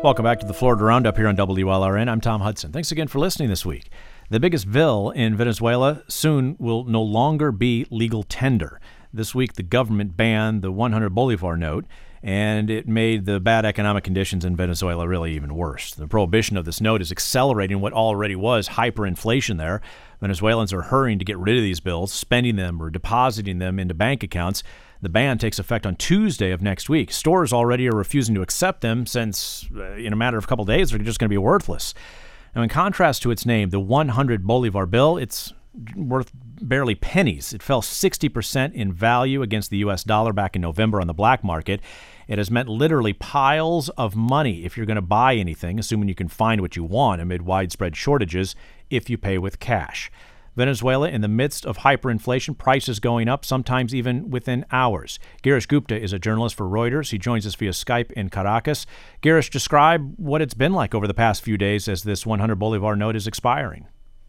Welcome back to the Florida Roundup here on WLRN. I'm Tom Hudson. Thanks again for listening this week. The biggest bill in Venezuela soon will no longer be legal tender. This week, the government banned the 100 Bolivar note, and it made the bad economic conditions in Venezuela really even worse. The prohibition of this note is accelerating what already was hyperinflation there. Venezuelans are hurrying to get rid of these bills, spending them or depositing them into bank accounts. The ban takes effect on Tuesday of next week. Stores already are refusing to accept them since, in a matter of a couple of days, they're just going to be worthless. Now, in contrast to its name, the 100 Bolivar bill, it's worth barely pennies. It fell 60% in value against the U.S. dollar back in November on the black market. It has meant literally piles of money if you're going to buy anything, assuming you can find what you want amid widespread shortages if you pay with cash. Venezuela in the midst of hyperinflation, prices going up, sometimes even within hours. Girish Gupta is a journalist for Reuters. He joins us via Skype in Caracas. Girish, describe what it's been like over the past few days as this 100 Bolivar note is expiring.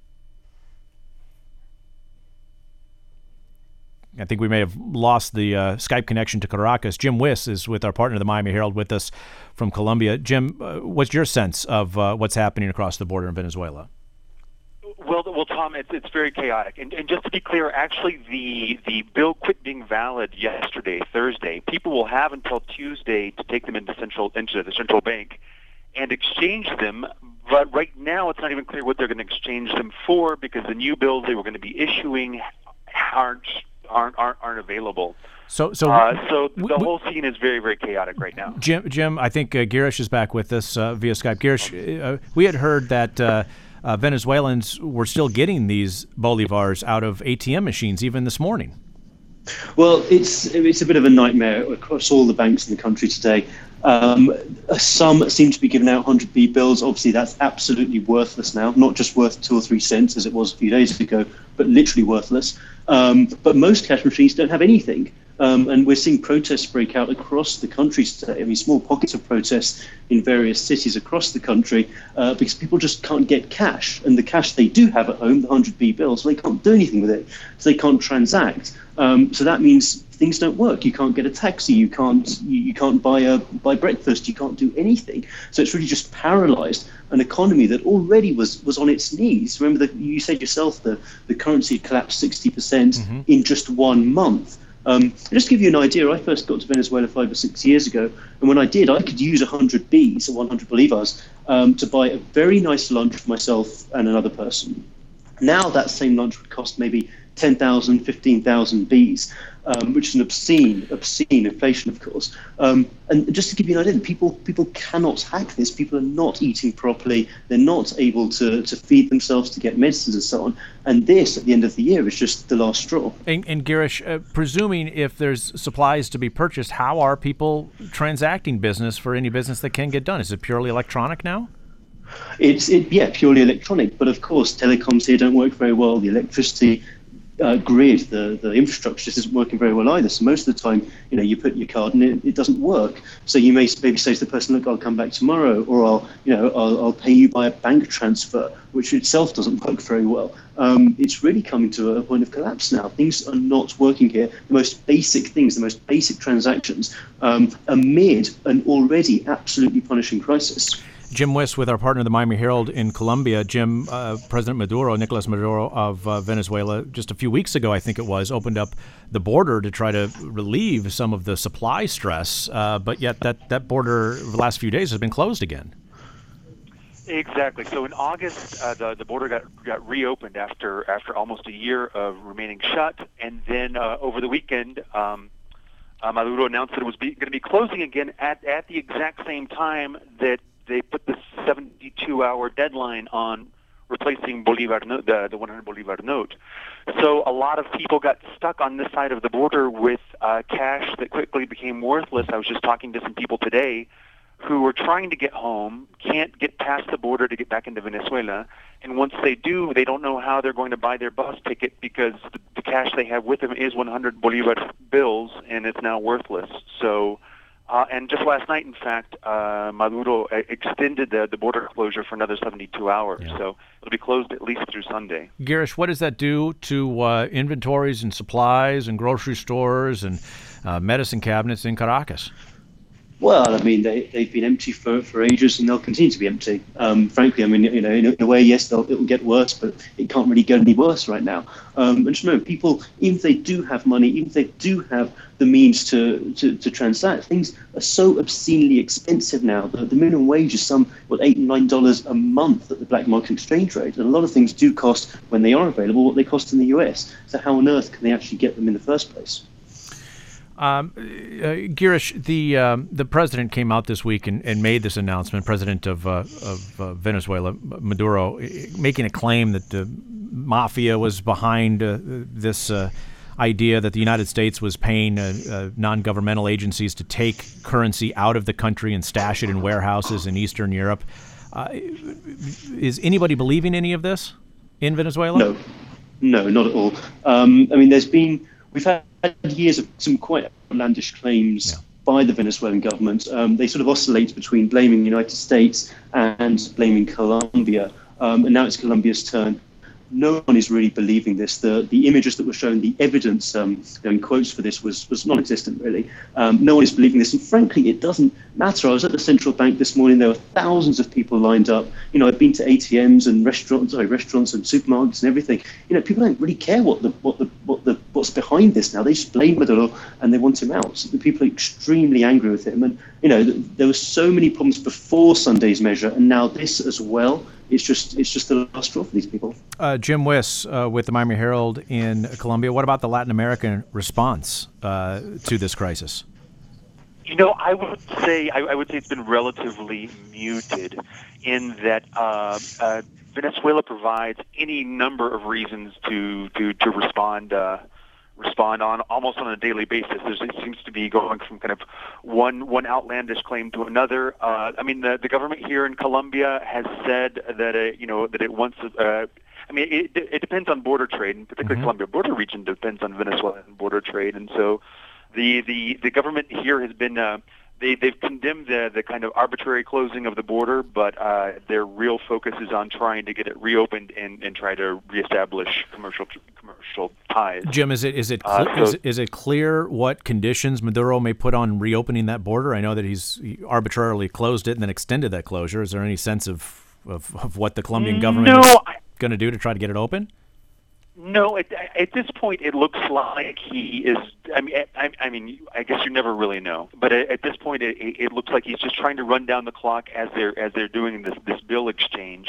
I think we may have lost the Skype connection to Caracas. Jim Wiss is with our partner, the Miami Herald, with us from Colombia. Jim, what's your sense of what's happening across the border in Venezuela? Well, Tom, it's very chaotic. And just to be clear, actually, the bill quit being valid yesterday, Thursday. People will have until Tuesday to take them into the central bank and exchange them. But right now, it's not even clear what they're going to exchange them for because the new bills they were going to be issuing aren't available. So the whole scene is very, very chaotic right now. Jim, I think Girish is back with us via Skype. Girish, we had heard that Venezuelans were still getting these bolivars out of ATM machines even this morning. Well, it's a bit of a nightmare across all the banks in the country today. Some seem to be giving out 100B bills. Obviously, that's absolutely worthless now. Not just worth 2 or 3 cents as it was a few days ago, but literally worthless. But most cash machines don't have anything. And we're seeing protests break out across the country today. I mean, small pockets of protests in various cities across the country because people just can't get cash. And the cash they do have at home, the 100B bills, they can't do anything with it. So they can't transact. So that means things don't work. You can't get a taxi. You can't buy breakfast. You can't do anything. So it's really just paralyzed an economy that already was on its knees. Remember that you said yourself the currency collapsed 60% in just 1 month. Just to give you an idea, I first got to Venezuela 5 or 6 years ago, and when I did, I could use 100 Bs, or 100 Bolivars, to buy a very nice lunch for myself and another person. Now that same lunch would cost maybe 10,000, 15,000 Bs, which is an obscene inflation, of course. And just to give you an idea, people cannot hack this. People are not eating properly. They're not able to feed themselves, to get medicines and so on. And this, at the end of the year, is just the last straw. And Girish, presuming if there's supplies to be purchased, how are people transacting business for any business that can get done? Is it purely electronic now? It's purely electronic. But of course, telecoms here don't work very well. The electricity grid, the infrastructure just isn't working very well either. So most of the time, you put your card and it doesn't work. So you may maybe say to the person, look, I'll come back tomorrow, or I'll pay you by a bank transfer, which itself doesn't work very well. It's really coming to a point of collapse now. Things are not working here. The most basic things, the most basic transactions, amid an already absolutely punishing crisis. Jim Wiss with our partner, the Miami Herald in Colombia. Jim, President Nicolas Maduro of Venezuela, just a few weeks ago, I think it was, opened up the border to try to relieve some of the supply stress. But yet that border the last few days has been closed again. Exactly. So in August, the border got reopened after almost a year of remaining shut. And then over the weekend, Maduro announced that it was going to be closing again at the exact same time that they put the 72-hour deadline on replacing Bolivar, the 100 Bolivar note. So a lot of people got stuck on this side of the border with cash that quickly became worthless. I was just talking to some people today who were trying to get home, can't get past the border to get back into Venezuela, and once they do, they don't know how they're going to buy their bus ticket because the cash they have with them is 100 Bolivar bills, and it's now worthless. So. And just last night, in fact, Maduro extended the border closure for another 72 hours. Yeah. So it'll be closed at least through Sunday. Girish, what does that do to inventories and supplies and grocery stores and medicine cabinets in Caracas? Well, I mean, they've been empty for ages, and they'll continue to be empty. Frankly, I mean, in a way, yes, it'll get worse, but it can't really get any worse right now. And just remember, people, even if they do have money, even if they do have the means to transact, things are so obscenely expensive now. The minimum wage is $8 and $9 a month at the black market exchange rate, and a lot of things do cost, when they are available, what they cost in the US. So how on earth can they actually get them in the first place? Girish, the president came out this week and made this announcement. President of Venezuela, Maduro, making a claim that the mafia was behind this idea that the United States was paying non-governmental agencies to take currency out of the country and stash it in warehouses in Eastern Europe. Is anybody believing any of this in Venezuela? No, not at all. I mean, we've had years of some quite outlandish claims by the Venezuelan government. They sort of oscillate between blaming the United States and blaming Colombia. And now it's Colombia's turn. No one is really believing this. The images that were shown, the evidence, in quotes for this, was non-existent, really. No one is believing this. And frankly, it doesn't matter. I was at the central bank this morning. There were thousands of people lined up. I've been to ATMs and restaurants and supermarkets and everything. People don't really care what's behind this now. They just blame Maduro and they want him out. So the people are extremely angry with him. And, there were so many problems before Sunday's measure, and now this as well. It's just the last straw for these people. Jim Wiss with the Miami Herald in Colombia. What about the Latin American response to this crisis? I would say it's been relatively muted in that Venezuela provides any number of reasons to respond on almost on a daily basis. It seems to be going from kind of one outlandish claim to another. The government here in Colombia has said that it wants. It depends on border trade, and particularly Colombia border region depends on Venezuelan border trade, and so the government here has been. They've condemned the kind of arbitrary closing of the border, but their real focus is on trying to get it reopened and try to reestablish commercial ties. Jim, is it clear what conditions Maduro may put on reopening that border? I know that he arbitrarily closed it and then extended that closure. Is there any sense of what the Colombian government is going to do to try to get it open? No, at this point, it looks like he is. I guess you never really know. But at this point, it looks like he's just trying to run down the clock as they're doing this bill exchange,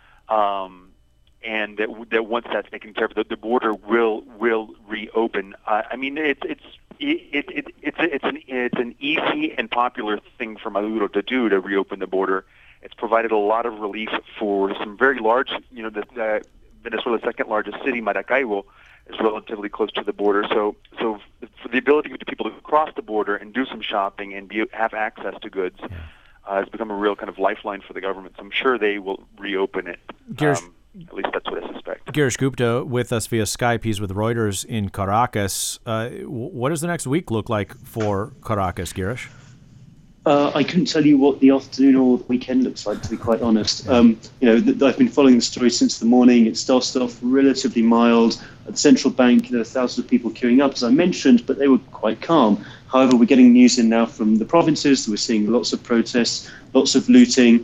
and that once that's taken care of, the border will reopen. It's an easy and popular thing for Maduro to do, to reopen the border. It's provided a lot of relief for some very large, Venezuela's second largest city, Maracaibo, is relatively close to the border. So for the ability for people to cross the border and do some shopping and have access to goods has become a real kind of lifeline for the government. So I'm sure they will reopen it. At least that's what I suspect. Girish Gupta with us via Skype. He's with Reuters in Caracas. What does the next week look like for Caracas, Girish? I couldn't tell you what the afternoon or the weekend looks like, to be quite honest. I've been following the story since the morning. It started off relatively mild. At the central bank, there are thousands of people queuing up, as I mentioned, but they were quite calm. However, we're getting news in now from the provinces. We're seeing lots of protests, lots of looting.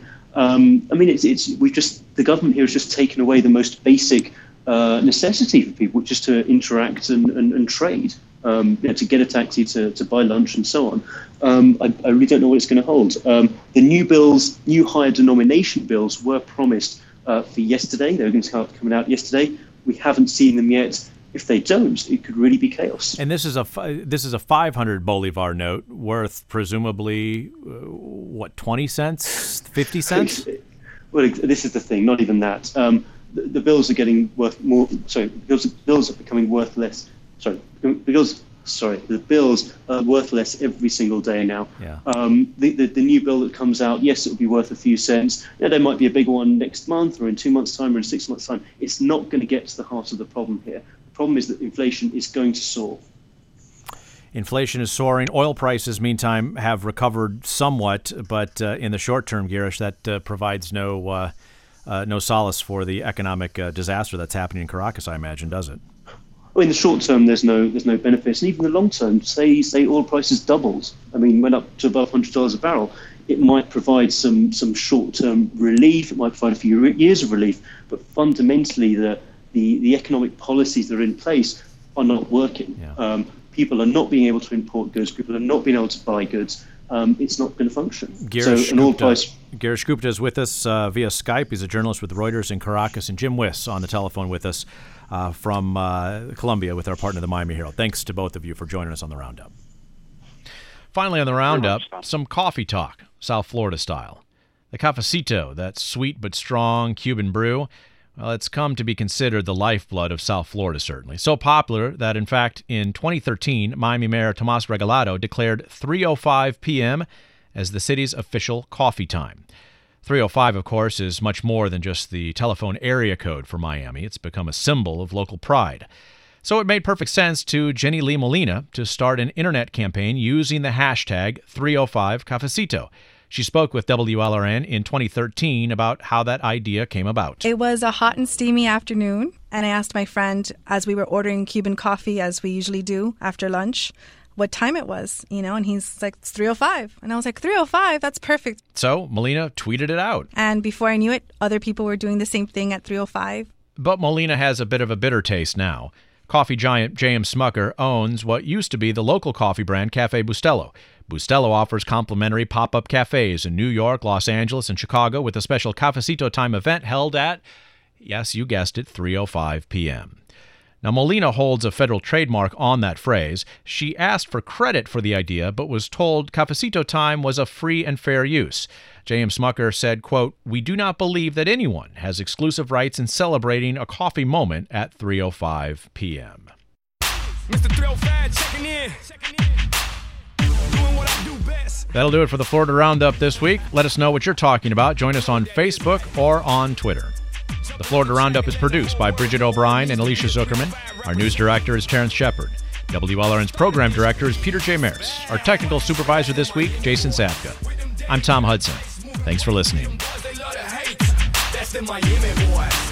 The government here has just taken away the most basic necessity for people, which is to interact and trade. To get a taxi, to buy lunch and so on. I really don't know what it's going to hold. The new higher denomination bills were promised for yesterday. They were going to start coming out yesterday. We haven't seen them yet. If they don't, it could really be chaos. And this is a 500 bolivar note worth presumably 20 cents, 50 cents? Well, this is the thing. Not even that. The bills are getting worth more. Sorry, bills are becoming worth less. The bills are worth less every single day now. Yeah. The new bill that comes out, yes, it will be worth a few cents. There might be a bigger one next month or in 2 months' time or in 6 months' time. It's not going to get to the heart of the problem here. The problem is that inflation is going to soar. Inflation is soaring. Oil prices, meantime, have recovered somewhat, but in the short term, Girish, that provides no solace for the economic disaster that's happening in Caracas, I imagine, does it? in the short term, there's no benefits, and even the long term, say oil prices doubled. I mean, went up to above $100 a barrel. It might provide some short-term relief. It might provide a few years of relief, but fundamentally, the economic policies that are in place are not working. Yeah. People are not being able to import goods. People are not being able to buy goods. It's not going to function. Girish Gupta is with us via Skype. He's a journalist with Reuters in Caracas, and Jim Wiss on the telephone with us from Colombia with our partner, the Miami Herald. Thanks to both of you for joining us on the Roundup. Finally on the Roundup, some coffee talk, South Florida style. The Cafecito, that sweet but strong Cuban brew, well, it's come to be considered the lifeblood of South Florida, certainly. So popular that, in fact, in 2013, Miami Mayor Tomas Regalado declared 3:05 p.m. as the city's official coffee time. 3:05, of course, is much more than just the telephone area code for Miami. It's become a symbol of local pride. So it made perfect sense to Jenny Lee Molina to start an internet campaign using the hashtag 305Cafecito. She spoke with WLRN in 2013 about how that idea came about. It was a hot and steamy afternoon, and I asked my friend, as we were ordering Cuban coffee, as we usually do after lunch, what time it was, and he's like, it's 3:05. And I was like, 3:05? That's perfect. So Molina tweeted it out. And before I knew it, other people were doing the same thing at 3:05. But Molina has a bit of a bitter taste now. Coffee giant J.M. Smucker owns what used to be the local coffee brand Cafe Bustelo. Bustelo offers complimentary pop-up cafes in New York, Los Angeles, and Chicago with a special Cafecito time event held at, yes, you guessed it, 3:05 p.m. Now, Molina holds a federal trademark on that phrase. She asked for credit for the idea, but was told Cafecito time was a free and fair use. J.M. Smucker said, quote, "We do not believe that anyone has exclusive rights in celebrating a coffee moment at 3:05 p.m. Mr. 305 checking in. Doing what I do best. That'll do it for the Florida Roundup this week. Let us know what you're talking about. Join us on Facebook or on Twitter. The Florida Roundup is produced by Bridget O'Brien and Alicia Zuckerman. Our news director is Terrence Shepard. WLRN's program director is Peter J. Maris. Our technical supervisor this week, Jason Zapka. I'm Tom Hudson. Thanks for listening.